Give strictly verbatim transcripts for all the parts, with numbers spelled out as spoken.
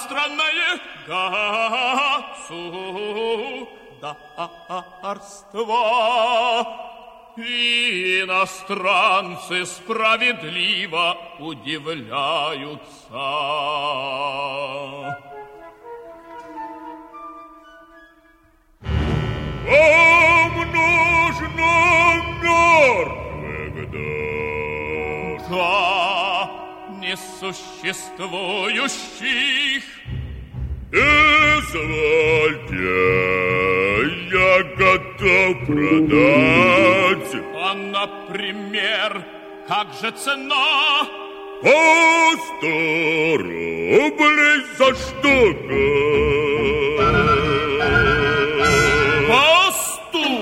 иностранное государство. Иностранцы справедливо удивляются. Вам нужно мертвых душ. Да, несуществующих. Извольте, я готов продать. А, например, как же цена? По сто рублей за штуку. По сту.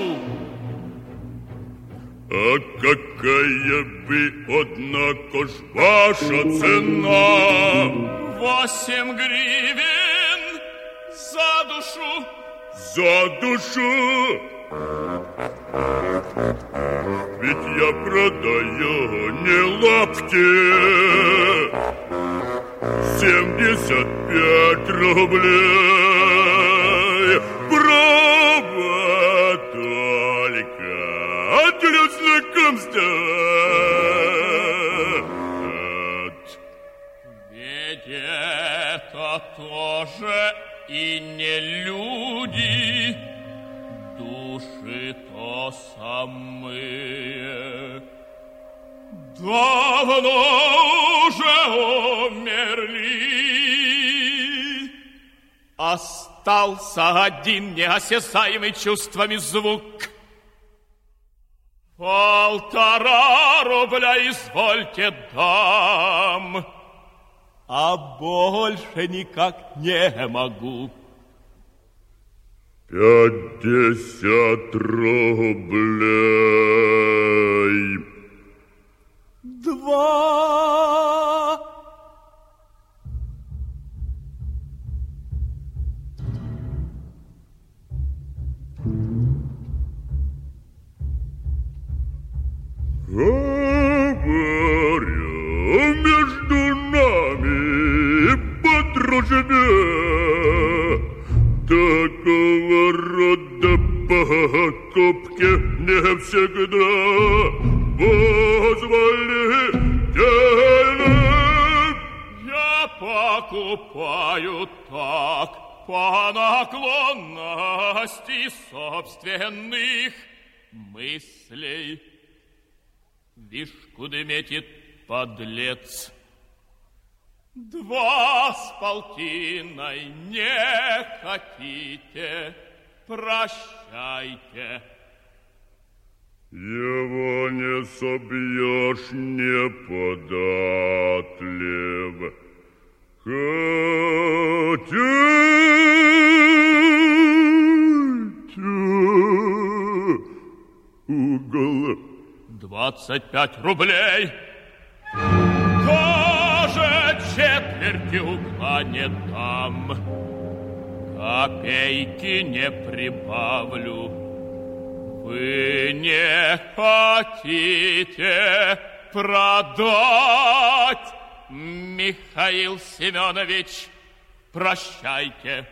А какая бы, однако ж, ваша цена? Восемь гривен за душу. За душу? Ведь я продаю не лапти. Семьдесят пять рублей. Право только для знакомства. Ведь это тоже и не люди, души-то самые давно уже умерли. Остался один неосязаемый чувствами звук. Полтора рубля, извольте, дам, а больше никак не могу. Пятьдесят рублей. Два. Говорю, между нами по дружбе такого рода покупки не всегда позволительны. Я покупаю так по наклонности собственных мыслей. Вишь, куда метит подлец. Два с полтиной не хотите, прощайте. Его не собьешь неподатлив. Хотите угол? Двадцать пять рублей. Тоже четверти угла не дам. Копейки не прибавлю. Вы не хотите продать, Михаил Семенович? Прощайте.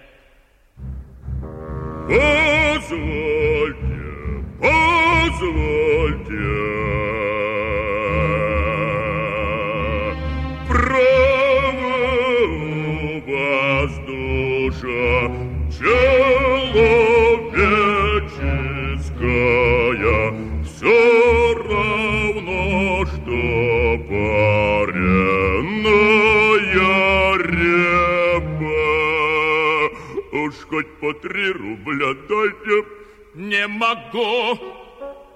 Позвольте, позвольте. Право у вас душа человеческая, все равно, что пареная репа. Уж хоть по три рубля дайте. Не могу.